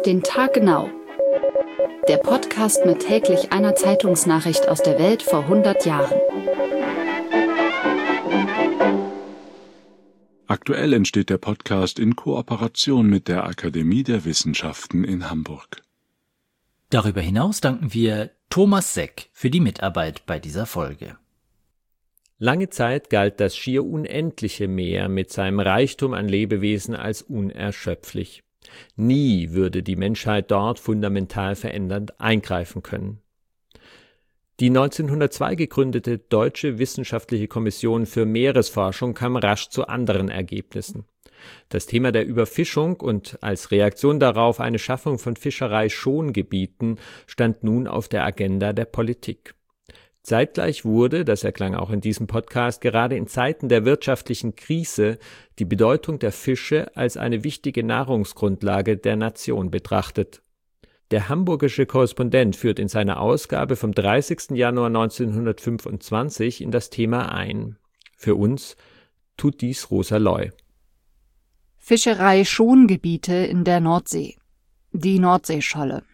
den Tag genau. Der Podcast mit täglich einer Zeitungsnachricht aus der Welt vor 100 Jahren. Aktuell entsteht der Podcast in Kooperation mit der Akademie der Wissenschaften in Hamburg. Darüber hinaus danken wir Thomas Seck für die Mitarbeit bei dieser Folge. Lange Zeit galt das schier unendliche Meer mit seinem Reichtum an Lebewesen als unerschöpflich. Nie würde die Menschheit dort fundamental verändernd eingreifen können. Die 1902 gegründete Deutsche Wissenschaftliche Kommission für Meeresforschung kam rasch zu anderen Ergebnissen. Das Thema der Überfischung und als Reaktion darauf eine Schaffung von Fischereischongebieten stand nun auf der Agenda der Politik. Zeitgleich wurde, das erklang auch in diesem Podcast, gerade in Zeiten der wirtschaftlichen Krise die Bedeutung der Fische als eine wichtige Nahrungsgrundlage der Nation betrachtet. Der hamburgische Korrespondent führt in seiner Ausgabe vom 30. Januar 1925 in das Thema ein. Für uns tut dies Rosa Loy. Fischereischongebiete in der Nordsee. Die Nordseescholle.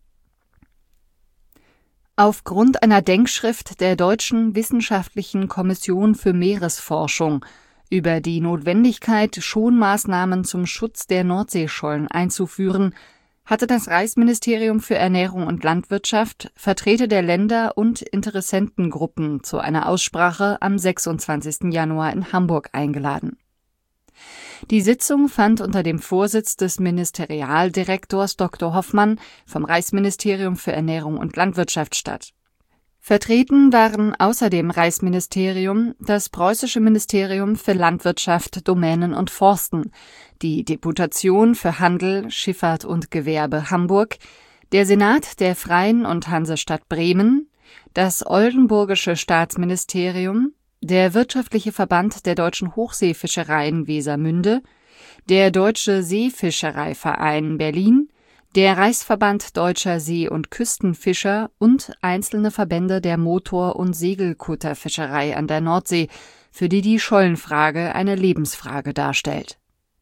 Aufgrund einer Denkschrift der Deutschen Wissenschaftlichen Kommission für Meeresforschung über die Notwendigkeit, Schonmaßnahmen zum Schutz der Nordseeschollen einzuführen, hatte das Reichsministerium für Ernährung und Landwirtschaft Vertreter der Länder und Interessentengruppen zu einer Aussprache am 26. Januar in Hamburg eingeladen. Die Sitzung fand unter dem Vorsitz des Ministerialdirektors Dr. Hoffmann vom Reichsministerium für Ernährung und Landwirtschaft statt. Vertreten waren außer dem Reichsministerium das Preußische Ministerium für Landwirtschaft, Domänen und Forsten, die Deputation für Handel, Schifffahrt und Gewerbe Hamburg, der Senat der Freien und Hansestadt Bremen, das Oldenburgische Staatsministerium, der Wirtschaftliche Verband der deutschen Hochseefischereien Wesermünde, der Deutsche Seefischereiverein Berlin, der Reichsverband Deutscher See- und Küstenfischer und einzelne Verbände der Motor- und Segelkutterfischerei an der Nordsee, für die die Schollenfrage eine Lebensfrage darstellt.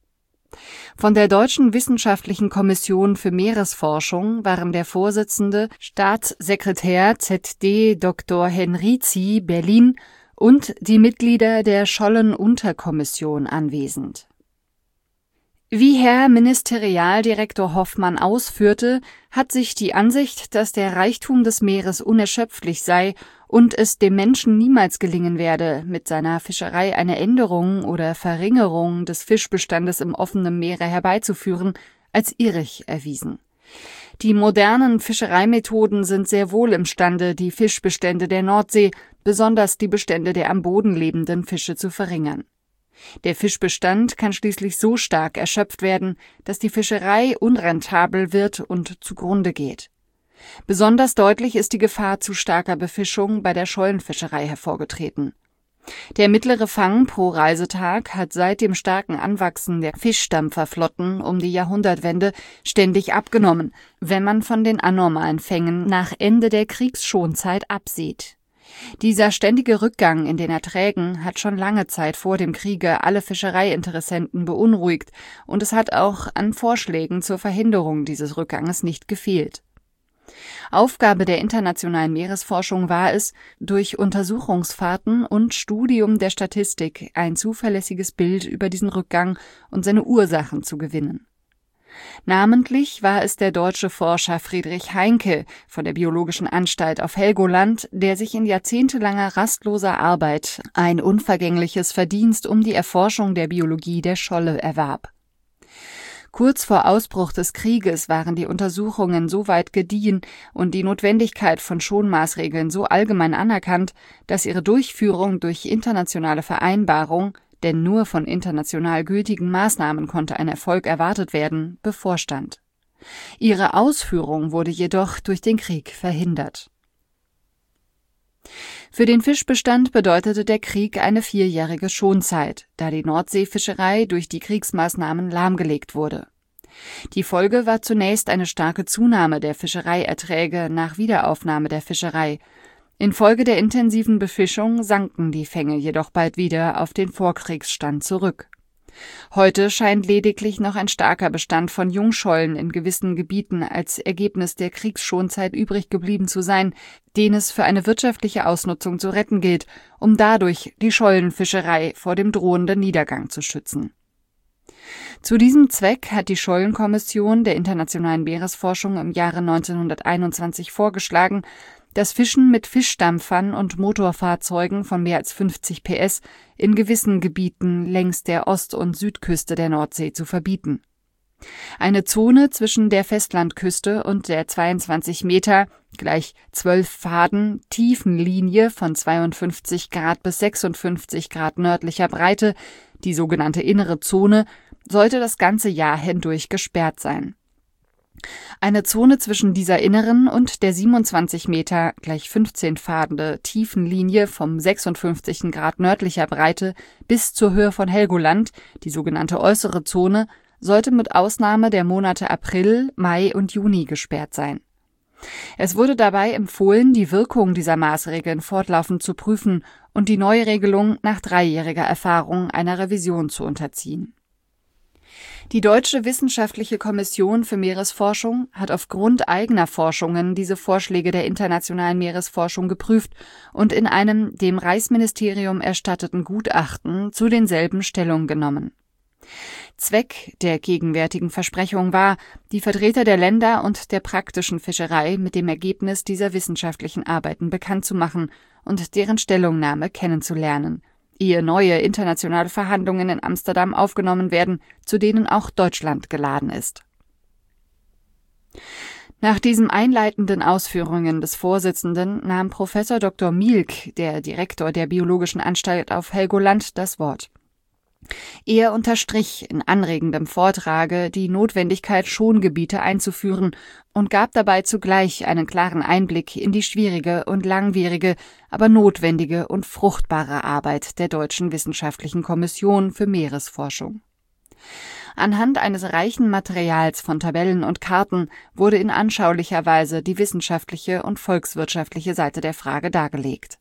Von der Deutschen Wissenschaftlichen Kommission für Meeresforschung waren der Vorsitzende Staatssekretär ZD Dr. Henrizi Berlin und die Mitglieder der Schollenunterkommission anwesend. Wie Herr Ministerialdirektor Hoffmann ausführte, hat sich die Ansicht, dass der Reichtum des Meeres unerschöpflich sei und es dem Menschen niemals gelingen werde, mit seiner Fischerei eine Änderung oder Verringerung des Fischbestandes im offenen Meere herbeizuführen, als irrig erwiesen. Die modernen Fischereimethoden sind sehr wohl imstande, die Fischbestände der Nordsee, besonders die Bestände der am Boden lebenden Fische, zu verringern. Der Fischbestand kann schließlich so stark erschöpft werden, dass die Fischerei unrentabel wird und zugrunde geht. Besonders deutlich ist die Gefahr zu starker Befischung bei der Schollenfischerei hervorgetreten. Der mittlere Fang pro Reisetag hat seit dem starken Anwachsen der Fischdampferflotten um die Jahrhundertwende ständig abgenommen, wenn man von den anormalen Fängen nach Ende der Kriegsschonzeit absieht. Dieser ständige Rückgang in den Erträgen hat schon lange Zeit vor dem Kriege alle Fischereiinteressenten beunruhigt, und es hat auch an Vorschlägen zur Verhinderung dieses Rückganges nicht gefehlt. Aufgabe der internationalen Meeresforschung war es, durch Untersuchungsfahrten und Studium der Statistik ein zuverlässiges Bild über diesen Rückgang und seine Ursachen zu gewinnen. Namentlich war es der deutsche Forscher Friedrich Heinke von der Biologischen Anstalt auf Helgoland, der sich in jahrzehntelanger rastloser Arbeit ein unvergängliches Verdienst um die Erforschung der Biologie der Scholle erwarb. Kurz vor Ausbruch des Krieges waren die Untersuchungen so weit gediehen und die Notwendigkeit von Schonmaßregeln so allgemein anerkannt, dass ihre Durchführung durch internationale Vereinbarung, denn nur von international gültigen Maßnahmen konnte ein Erfolg erwartet werden, bevorstand. Ihre Ausführung wurde jedoch durch den Krieg verhindert. Für den Fischbestand bedeutete der Krieg eine 4-jährige Schonzeit, da die Nordseefischerei durch die Kriegsmaßnahmen lahmgelegt wurde. Die Folge war zunächst eine starke Zunahme der Fischereierträge nach Wiederaufnahme der Fischerei. Infolge der intensiven Befischung sanken die Fänge jedoch bald wieder auf den Vorkriegsstand zurück. Heute scheint lediglich noch ein starker Bestand von Jungschollen in gewissen Gebieten als Ergebnis der Kriegsschonzeit übrig geblieben zu sein, den es für eine wirtschaftliche Ausnutzung zu retten gilt, um dadurch die Schollenfischerei vor dem drohenden Niedergang zu schützen. Zu diesem Zweck hat die Schollenkommission der Internationalen Meeresforschung im Jahre 1921 vorgeschlagen, das Fischen mit Fischdampfern und Motorfahrzeugen von mehr als 50 PS in gewissen Gebieten längs der Ost- und Südküste der Nordsee zu verbieten. Eine Zone zwischen der Festlandküste und der 22 Meter, gleich 12 Faden, tiefen Linie von 52 Grad bis 56 Grad nördlicher Breite, die sogenannte innere Zone, sollte das ganze Jahr hindurch gesperrt sein. Eine Zone zwischen dieser inneren und der 27 Meter, gleich 15 Faden tiefen Linie vom 56. Grad nördlicher Breite bis zur Höhe von Helgoland, die sogenannte äußere Zone, sollte mit Ausnahme der Monate April, Mai und Juni gesperrt sein. Es wurde dabei empfohlen, die Wirkung dieser Maßregeln fortlaufend zu prüfen und die Neuregelung nach 3-jähriger Erfahrung einer Revision zu unterziehen. Die Deutsche Wissenschaftliche Kommission für Meeresforschung hat aufgrund eigener Forschungen diese Vorschläge der internationalen Meeresforschung geprüft und in einem dem Reichsministerium erstatteten Gutachten zu denselben Stellung genommen. Zweck der gegenwärtigen Versprechung war, die Vertreter der Länder und der praktischen Fischerei mit dem Ergebnis dieser wissenschaftlichen Arbeiten bekannt zu machen und deren Stellungnahme kennenzulernen, ehe neue internationale Verhandlungen in Amsterdam aufgenommen werden, zu denen auch Deutschland geladen ist. Nach diesen einleitenden Ausführungen des Vorsitzenden nahm Prof. Dr. Mielck, der Direktor der Biologischen Anstalt auf Helgoland, das Wort. Er unterstrich in anregendem Vortrage die Notwendigkeit, Schongebiete einzuführen und gab dabei zugleich einen klaren Einblick in die schwierige und langwierige, aber notwendige und fruchtbare Arbeit der Deutschen Wissenschaftlichen Kommission für Meeresforschung. Anhand eines reichen Materials von Tabellen und Karten wurde in anschaulicher Weise die wissenschaftliche und volkswirtschaftliche Seite der Frage dargelegt.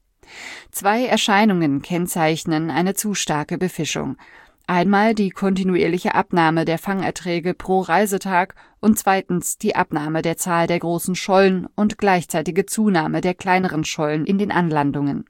2 Erscheinungen kennzeichnen eine zu starke Befischung. Einmal die kontinuierliche Abnahme der Fangerträge pro Reisetag und zweitens die Abnahme der Zahl der großen Schollen und gleichzeitige Zunahme der kleineren Schollen in den Anlandungen.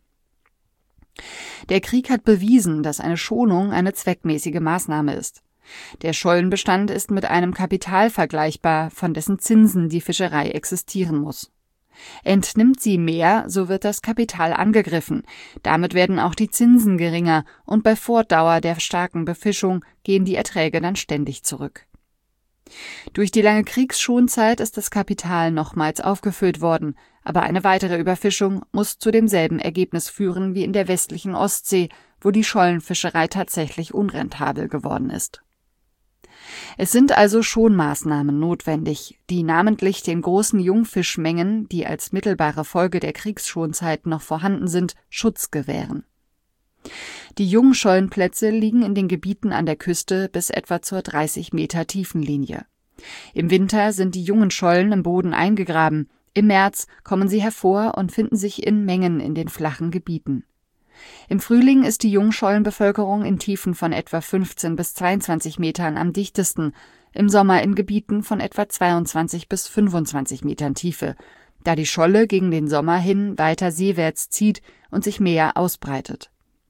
Der Krieg hat bewiesen, dass eine Schonung eine zweckmäßige Maßnahme ist. Der Schollenbestand ist mit einem Kapital vergleichbar, von dessen Zinsen die Fischerei existieren muss. Entnimmt sie mehr, so wird das Kapital angegriffen. Damit werden auch die Zinsen geringer und bei Fortdauer der starken Befischung gehen die Erträge dann ständig zurück. Durch die lange Kriegsschonzeit ist das Kapital nochmals aufgefüllt worden, aber eine weitere Überfischung muss zu demselben Ergebnis führen wie in der westlichen Ostsee, wo die Schollenfischerei tatsächlich unrentabel geworden ist. Es sind also Schonmaßnahmen notwendig, die namentlich den großen Jungfischmengen, die als mittelbare Folge der Kriegsschonzeit noch vorhanden sind, Schutz gewähren. Die Jungschollenplätze liegen in den Gebieten an der Küste bis etwa zur 30 Meter Tiefenlinie. Im Winter sind die jungen Schollen im Boden eingegraben, im März kommen sie hervor und finden sich in Mengen in den flachen Gebieten. Im Frühling ist die Jungschollenbevölkerung in Tiefen von etwa 15 bis 22 Metern am dichtesten, im Sommer in Gebieten von etwa 22 bis 25 Metern Tiefe, da die Scholle gegen den Sommer hin weiter seewärts zieht und sich mehr ausbreitet.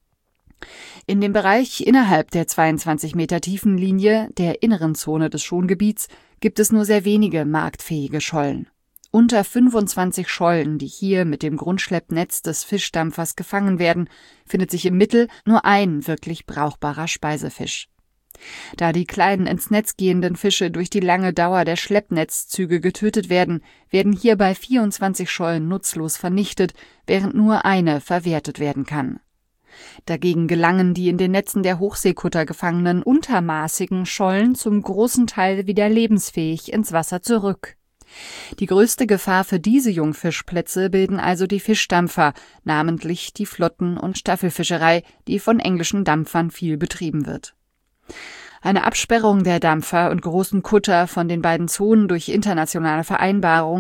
In dem Bereich innerhalb der 22 Meter Tiefenlinie, der inneren Zone des Schongebiets, gibt es nur sehr wenige marktfähige Schollen. Unter 25 Schollen, die hier mit dem Grundschleppnetz des Fischdampfers gefangen werden, findet sich im Mittel nur ein wirklich brauchbarer Speisefisch. Da die kleinen ins Netz gehenden Fische durch die lange Dauer der Schleppnetzzüge getötet werden, werden hierbei 24 Schollen nutzlos vernichtet, während nur eine verwertet werden kann. Dagegen gelangen die in den Netzen der Hochseekutter gefangenen untermaßigen Schollen zum großen Teil wieder lebensfähig ins Wasser zurück. Die größte Gefahr für diese Jungfischplätze bilden also die Fischdampfer, namentlich die Flotten- und Staffelfischerei, die von englischen Dampfern viel betrieben wird. Eine Absperrung der Dampfer und großen Kutter von den beiden Zonen durch internationale Vereinbarung,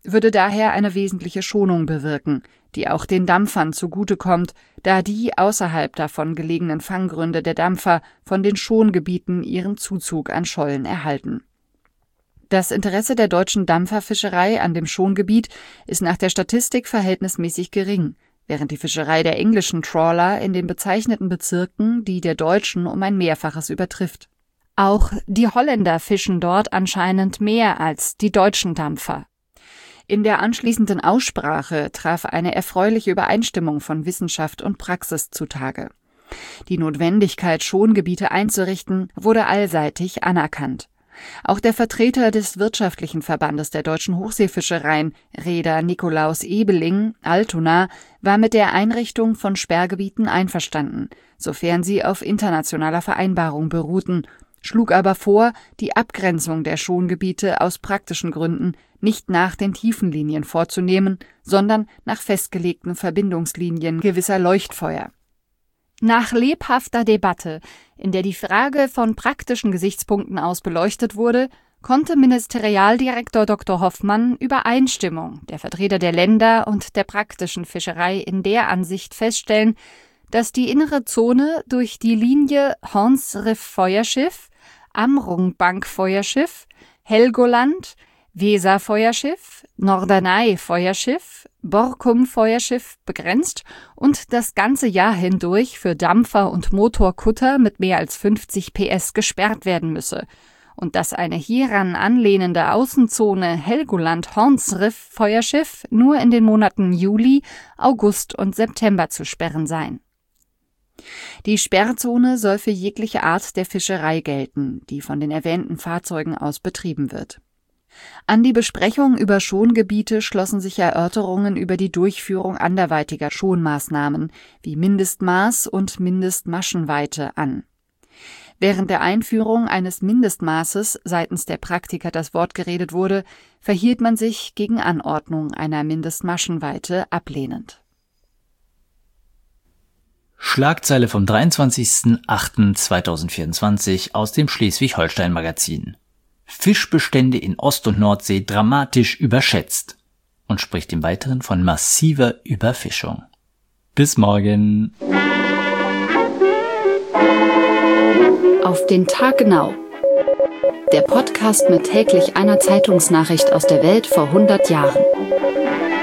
würde daher eine wesentliche Schonung bewirken, die auch den Dampfern zugutekommt, da die außerhalb davon gelegenen Fanggründe der Dampfer von den Schongebieten ihren Zuzug an Schollen erhalten. Das Interesse der deutschen Dampferfischerei an dem Schongebiet ist nach der Statistik verhältnismäßig gering, während die Fischerei der englischen Trawler in den bezeichneten Bezirken die der deutschen um ein Mehrfaches übertrifft. Auch die Holländer fischen dort anscheinend mehr als die deutschen Dampfer. In der anschließenden Aussprache traf eine erfreuliche Übereinstimmung von Wissenschaft und Praxis zutage. Die Notwendigkeit, Schongebiete einzurichten, wurde allseitig anerkannt. Auch der Vertreter des wirtschaftlichen Verbandes der deutschen Hochseefischereien, Reeder Nikolaus Ebeling, Altona, war mit der Einrichtung von Sperrgebieten einverstanden, sofern sie auf internationaler Vereinbarung beruhten, schlug aber vor, die Abgrenzung der Schongebiete aus praktischen Gründen nicht nach den Tiefenlinien vorzunehmen, sondern nach festgelegten Verbindungslinien gewisser Leuchtfeuer. Nach lebhafter Debatte, in der die Frage von praktischen Gesichtspunkten aus beleuchtet wurde, konnte Ministerialdirektor Dr. Hoffmann Übereinstimmung der Vertreter der Länder und der praktischen Fischerei in der Ansicht feststellen, dass die innere Zone durch die Linie Hornsriff-Feuerschiff, Amrung-Bank-Feuerschiff, Helgoland, Weser-Feuerschiff, Norderney-Feuerschiff, Borkum-Feuerschiff begrenzt und das ganze Jahr hindurch für Dampfer und Motorkutter mit mehr als 50 PS gesperrt werden müsse und dass eine hieran anlehnende Außenzone Helgoland-Hornsriff-Feuerschiff nur in den Monaten Juli, August und September zu sperren seien. Die Sperrzone soll für jegliche Art der Fischerei gelten, die von den erwähnten Fahrzeugen aus betrieben wird. An die Besprechung über Schongebiete schlossen sich Erörterungen über die Durchführung anderweitiger Schonmaßnahmen wie Mindestmaß und Mindestmaschenweite an. Während der Einführung eines Mindestmaßes seitens der Praktiker das Wort geredet wurde, verhielt man sich gegen Anordnung einer Mindestmaschenweite ablehnend. Schlagzeile vom 23.08.2024 aus dem Schleswig-Holstein-Magazin. Fischbestände in Ost- und Nordsee dramatisch überschätzt und spricht im Weiteren von massiver Überfischung. Bis morgen. Auf den Tag genau. Der Podcast mit täglich einer Zeitungsnachricht aus der Welt vor 100 Jahren.